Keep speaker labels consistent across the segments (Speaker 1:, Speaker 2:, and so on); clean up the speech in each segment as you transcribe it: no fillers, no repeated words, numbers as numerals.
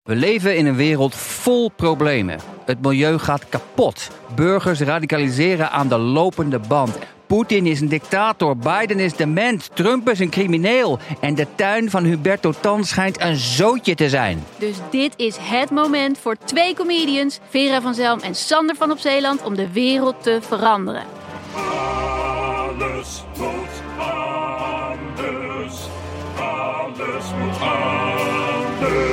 Speaker 1: We leven in een wereld vol problemen. Het milieu gaat kapot. Burgers radicaliseren aan de lopende band. Poetin is een dictator, Biden is dement, Trump is een crimineel. En de tuin van Huberto Tan schijnt een zootje te zijn.
Speaker 2: Dus dit is het moment voor 2 comedians, Vera van Zelm en Sander van op Zeeland, om de wereld te veranderen.
Speaker 3: Alles moet anders. Alles moet anders.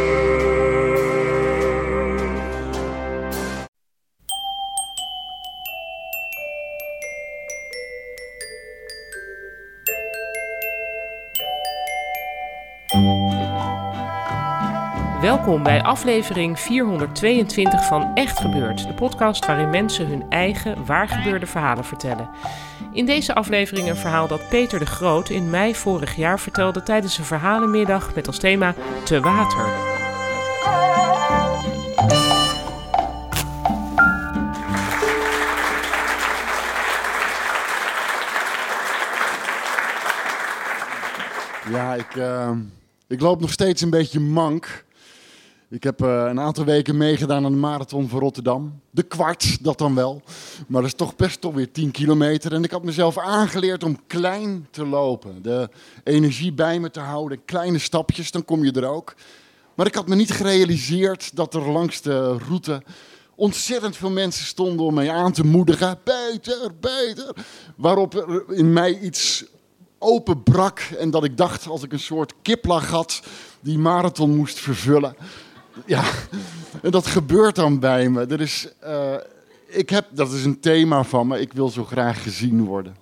Speaker 4: Welkom bij aflevering 422 van Echt Gebeurd, de podcast waarin mensen hun eigen waargebeurde verhalen vertellen. In deze aflevering een verhaal dat Peter de Groot in mei vorig jaar vertelde tijdens een verhalenmiddag met als thema Te Water.
Speaker 5: Ja, ik loop nog steeds een beetje mank. Ik heb een aantal weken meegedaan aan de marathon van Rotterdam. De kwart, dat dan wel. Maar dat is toch best toch weer 10 kilometer. En ik had mezelf aangeleerd om klein te lopen. De energie bij me te houden. Kleine stapjes, dan kom je er ook. Maar ik had me niet gerealiseerd dat er langs de route ontzettend veel mensen stonden om mij aan te moedigen. Beter, beter. Waarop er in mij iets openbrak. En dat ik dacht, als ik een soort kiplach had, die marathon moest vervullen. Ja, en dat gebeurt dan bij me. Dat is een thema van me. Ik wil zo graag gezien worden.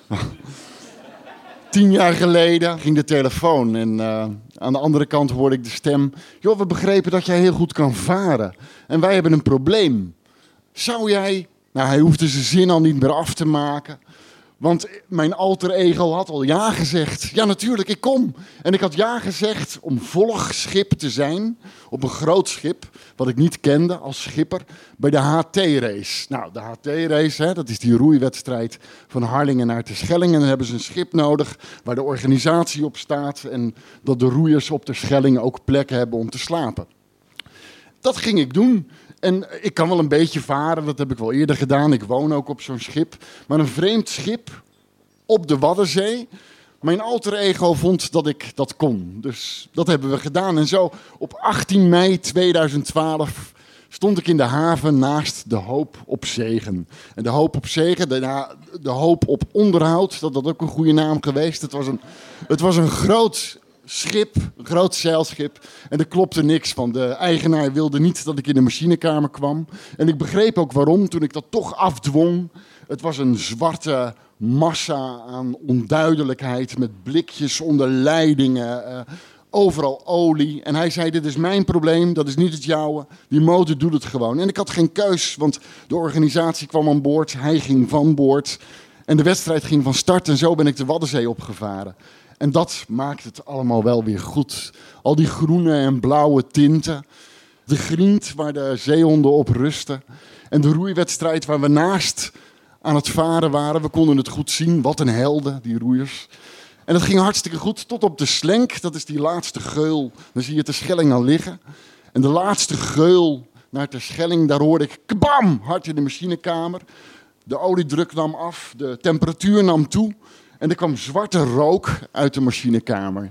Speaker 5: 10 jaar geleden ging de telefoon en aan de andere kant hoorde ik de stem. Joh, we begrepen dat jij heel goed kan varen. En wij hebben een probleem. Zou jij... Nou, hij hoefde zijn zin al niet meer af te maken. Want mijn alter ego had al ja gezegd. Ja, natuurlijk, ik kom. En ik had ja gezegd om volgschip te zijn op een groot schip, wat ik niet kende als schipper, bij de HT-race. Nou, de HT-race, dat is die roeiwedstrijd van Harlingen naar Terschelling. En dan hebben ze een schip nodig waar de organisatie op staat en dat de roeiers op Terschelling ook plekken hebben om te slapen. Dat ging ik doen. En ik kan wel een beetje varen, dat heb ik wel eerder gedaan. Ik woon ook op zo'n schip. Maar een vreemd schip op de Waddenzee. Mijn alter ego vond dat ik dat kon. Dus dat hebben we gedaan. En zo op 18 mei 2012 stond ik in de haven naast de Hoop op Zegen. En de Hoop op Zegen, de Hoop op Onderhoud, dat had ook een goede naam geweest. Het was een groot schip, een groot zeilschip. En er klopte niks van. De eigenaar wilde niet dat ik in de machinekamer kwam. En ik begreep ook waarom toen ik dat toch afdwong. Het was een zwarte massa aan onduidelijkheid met blikjes onder leidingen. Overal olie. En hij zei, dit is mijn probleem, dat is niet het jouwe. Die motor doet het gewoon. En ik had geen keus, want de organisatie kwam aan boord. Hij ging van boord. En de wedstrijd ging van start. En zo ben ik de Waddenzee opgevaren. En dat maakt het allemaal wel weer goed. Al die groene en blauwe tinten. De griend waar de zeehonden op rusten. En de roeiwedstrijd waar we naast aan het varen waren. We konden het goed zien. Wat een helden, die roeiers. En dat ging hartstikke goed tot op de Slenk. Dat is die laatste geul. Dan zie je Terschelling al liggen. En de laatste geul naar Terschelling, daar hoorde ik kabam! Hard in de machinekamer. De oliedruk nam af. De temperatuur nam toe. En er kwam zwarte rook uit de machinekamer.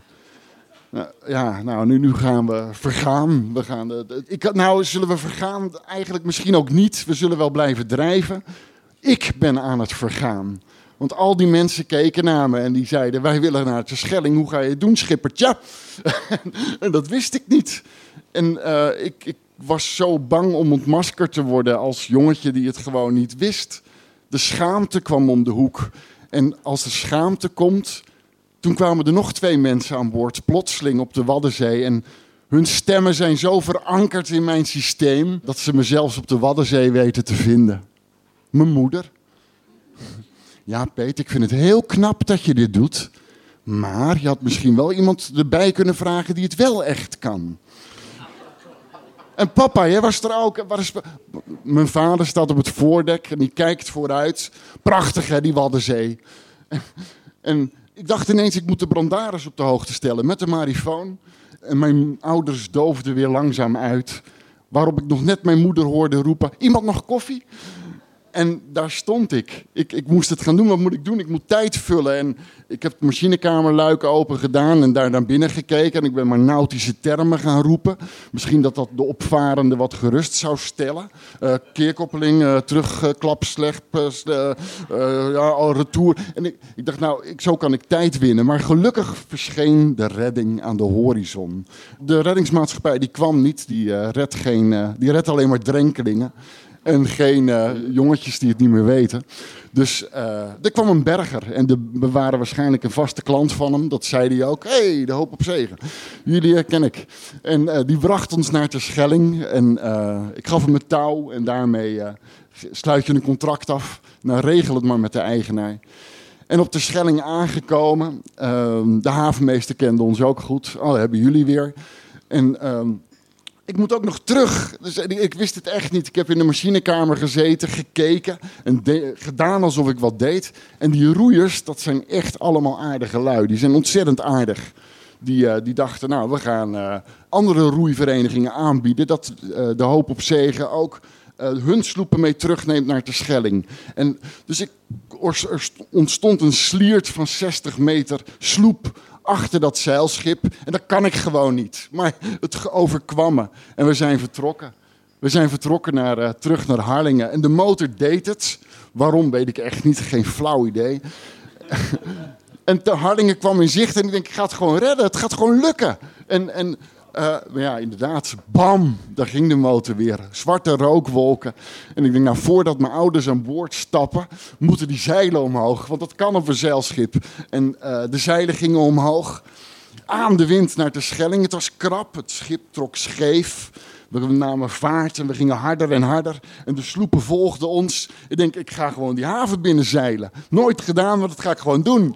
Speaker 5: Nu gaan we vergaan. Zullen we vergaan? Eigenlijk misschien ook niet. We zullen wel blijven drijven. Ik ben aan het vergaan. Want al die mensen keken naar me en die zeiden, wij willen naar Terschelling. Hoe ga je het doen, schippertje? En dat wist ik niet. En ik was zo bang om ontmaskerd te worden als jongetje die het gewoon niet wist. De schaamte kwam om de hoek. En als de schaamte komt, toen kwamen er nog 2 mensen aan boord, plotseling op de Waddenzee. En hun stemmen zijn zo verankerd in mijn systeem, dat ze me zelfs op de Waddenzee weten te vinden. Mijn moeder. Ja, Peter, ik vind het heel knap dat je dit doet. Maar je had misschien wel iemand erbij kunnen vragen die het wel echt kan. En papa, jij was er ook. Mijn vader staat op het voordek en die kijkt vooruit. Prachtig, hè, die Waddenzee. En ik dacht ineens, ik moet de brandaris op de hoogte stellen met de marifoon. En mijn ouders doofden weer langzaam uit. Waarop ik nog net mijn moeder hoorde roepen, iemand nog koffie? En daar stond ik. Ik moest het gaan doen. Wat moet ik doen? Ik moet tijd vullen. En ik heb het machinekamerluik open gedaan en daar naar binnen gekeken. En ik ben maar nautische termen gaan roepen. Misschien dat de opvarende wat gerust zou stellen. Keerkoppeling, terugklap, slecht, retour. En ik dacht, zo kan ik tijd winnen. Maar gelukkig verscheen de redding aan de horizon. De reddingsmaatschappij die kwam niet. Die redt alleen maar drenkelingen. En geen jongetjes die het niet meer weten. Dus er kwam een berger. En we waren waarschijnlijk een vaste klant van hem. Dat zei hij ook. Hey, de Hoop op Zegen. Jullie ken ik. En die bracht ons naar Terschelling. En ik gaf hem het touw. En daarmee sluit je een contract af. Nou, regel het maar met de eigenaar. En op Terschelling aangekomen. De havenmeester kende ons ook goed. Oh, hebben jullie weer. En... ik moet ook nog terug. Dus ik wist het echt niet. Ik heb in de machinekamer gezeten, gekeken en gedaan alsof ik wat deed. En die roeiers, dat zijn echt allemaal aardige lui. Die zijn ontzettend aardig. Die dachten, we gaan andere roeiverenigingen aanbieden. Dat de Hoop op Zegen ook hun sloepen mee terugneemt naar Terschelling. En dus er ontstond een sliert van 60 meter sloep achter dat zeilschip. En dat kan ik gewoon niet. Maar het overkwam me. En we zijn vertrokken. We zijn vertrokken terug naar Harlingen. En de motor deed het. Waarom, weet ik echt niet. Geen flauw idee. En Harlingen kwam in zicht. En ik denk, ik ga het gewoon redden. Het gaat gewoon lukken. Maar ja, inderdaad, bam, daar ging de motor weer. Zwarte rookwolken. En ik denk, voordat mijn ouders aan boord stappen, moeten die zeilen omhoog. Want dat kan op een zeilschip. En de zeilen gingen omhoog. Aan de wind naar Terschelling. Het was krap, het schip trok scheef. We namen vaart en we gingen harder en harder. En de sloepen volgden ons. Ik denk, ik ga gewoon die haven binnen zeilen. Nooit gedaan, maar dat ga ik gewoon doen.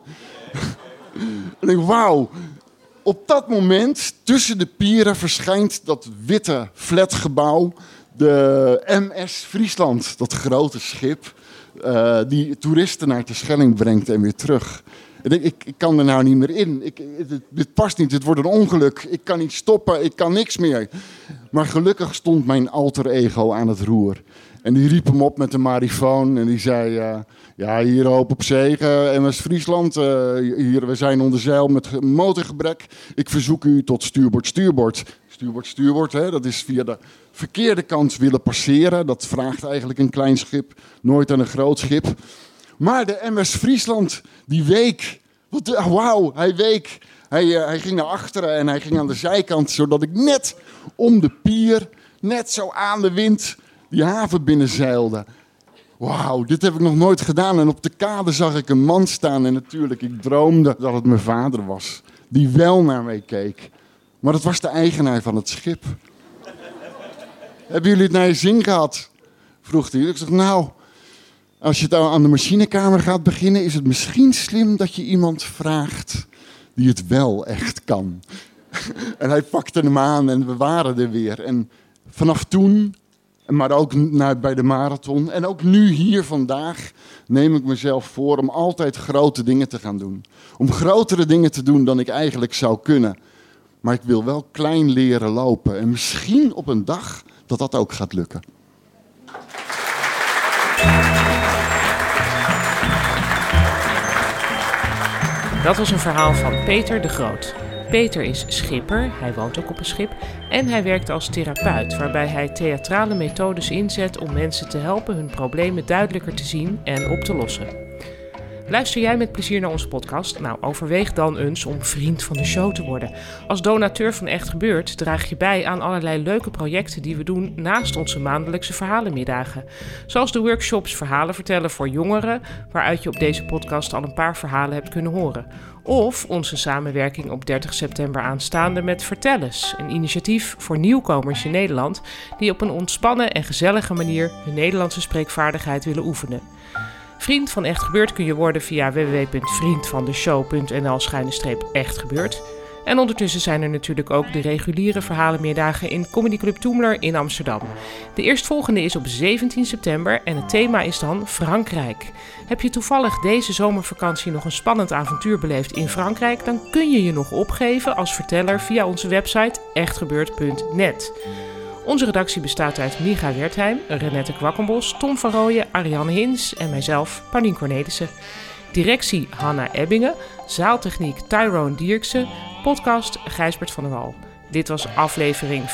Speaker 5: En ik denk, wauw. Op dat moment, tussen de pieren, verschijnt dat witte flatgebouw. De MS Friesland, dat grote schip. Die toeristen naar Terschelling brengt en weer terug. Ik kan er nou niet meer in. Dit past niet, dit wordt een ongeluk. Ik kan niet stoppen, ik kan niks meer. Maar gelukkig stond mijn alter ego aan het roer. En die riep hem op met een marifoon en die zei... hier Hoop op Zegen, MS Friesland. We zijn onder zeil met motorgebrek. Ik verzoek u tot stuurbord. Stuurbord, hè, dat is via de verkeerde kant willen passeren. Dat vraagt eigenlijk een klein schip, nooit aan een groot schip. Maar de MS Friesland, die week. Wauw, hij week. Hij ging naar achteren en hij ging aan de zijkant, zodat ik net om de pier, net zo aan de wind, die haven binnenzeilde. Wauw, dit heb ik nog nooit gedaan. En op de kade zag ik een man staan. En natuurlijk, ik droomde dat het mijn vader was. Die wel naar mij keek. Maar dat was de eigenaar van het schip. Hebben jullie het naar je zin gehad? Vroeg hij. Ik zeg, als je aan de machinekamer gaat beginnen, is het misschien slim dat je iemand vraagt die het wel echt kan. En hij pakte hem aan en we waren er weer. En vanaf toen... Maar ook bij de marathon. En ook nu hier vandaag neem ik mezelf voor om altijd grote dingen te gaan doen. Om grotere dingen te doen dan ik eigenlijk zou kunnen. Maar ik wil wel klein leren lopen. En misschien op een dag dat ook gaat lukken.
Speaker 4: Dat was een verhaal van Peter de Groot. Peter is schipper, hij woont ook op een schip en hij werkt als therapeut, waarbij hij theatrale methodes inzet om mensen te helpen hun problemen duidelijker te zien en op te lossen. Luister jij met plezier naar onze podcast? Overweeg dan eens om vriend van de show te worden. Als donateur van Echt Gebeurd draag je bij aan allerlei leuke projecten die we doen naast onze maandelijkse verhalenmiddagen. Zoals de workshops Verhalen vertellen voor jongeren, waaruit je op deze podcast al een paar verhalen hebt kunnen horen. Of onze samenwerking op 30 september aanstaande met Vertellers, een initiatief voor nieuwkomers in Nederland die op een ontspannen en gezellige manier hun Nederlandse spreekvaardigheid willen oefenen. Vriend van Echt Gebeurd kun je worden via www.vriendvandeshow.nl/echtgebeurd. En ondertussen zijn er natuurlijk ook de reguliere verhalenmeerdagen in Comedy Club Toemler in Amsterdam. De eerstvolgende is op 17 september en het thema is dan Frankrijk. Heb je toevallig deze zomervakantie nog een spannend avontuur beleefd in Frankrijk, dan kun je je nog opgeven als verteller via onze website echtgebeurd.net. Onze redactie bestaat uit Micha Wertheim, Renette Kwakkenbos, Tom van Rooyen, Ariane Hins en mijzelf, Paulien Cornelissen. Directie Hanna Ebbingen, zaaltechniek Tyrone Dierksen, podcast Gijsbert van der Wal. Dit was aflevering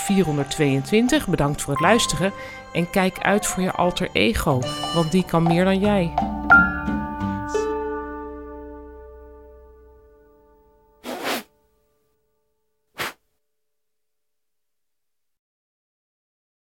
Speaker 4: 422. Bedankt voor het luisteren en kijk uit voor je alter ego, want die kan meer dan jij.